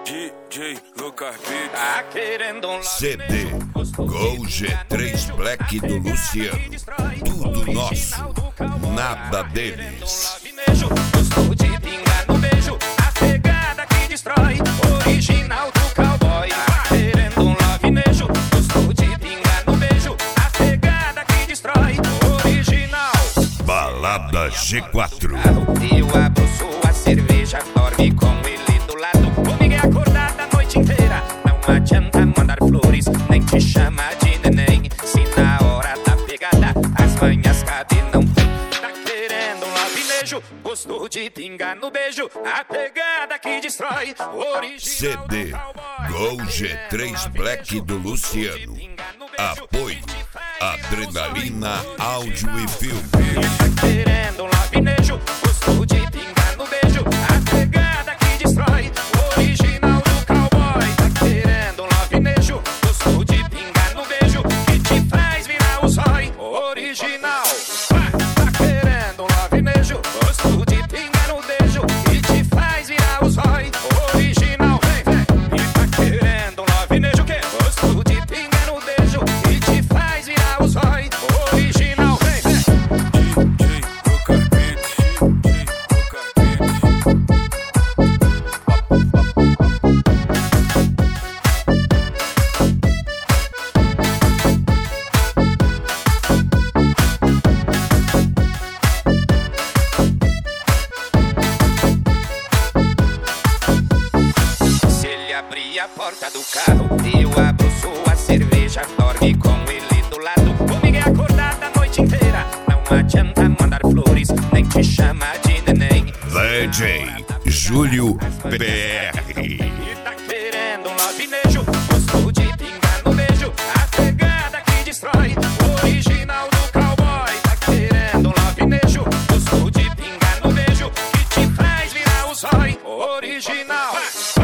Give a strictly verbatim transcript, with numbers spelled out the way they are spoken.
D J Lucas Beats. Tá querendo um C D Gol G três Black do Luciano. Tudo nosso, nada deles. Gostou de pingar no beijo, a pegada que destrói. Original do cowboy. Tá querendo um lavinejo. Gostou de pingar no beijo, a pegada que destrói. Original. Balada G quatro. Eu abro sua cerveja, dorme com ele do lado. Comigo é acordada a noite inteira. Não adianta mandar flores, nem te chama de neném. Se na hora da pegada as manhas cabem não tem. Tá querendo um lavinejo, gostou de pingar no beijo, a pegada que destrói. Original C D Gol G três Black do Luciano. Apoio Adrenalina Áudio e Filme. Tá querendo um lavinejo, gostou de pingar no beijo, a pegada que destrói. Original do cowboy. Tá querendo um lavinejo, gostou de pingar no beijo, que te faz virar o zói. Original. Tá querendo um lavinejo, gostou de pingar no beijo, que te faz virar o zói. Original, vem, vem. E tá querendo um lavinejo que gostou de pingar no beijo, que te faz virar o zói. Original, vem, vem. D J Lucas Beats. D J Lucas Se ele abrir a porta do carro, eu abro sua cerveja, dorme com ele do lado. Comigo é acordada a noite inteira. Não adianta mandar flores, nem te chama de neném. D J Júlio P R. E tá querendo um lavinejo, gostou de pingar no beijo, a pegada que destrói. Original do cowboy. Tá querendo um lavinejo, gostou de pingar no beijo, que te faz virar o zói. Original.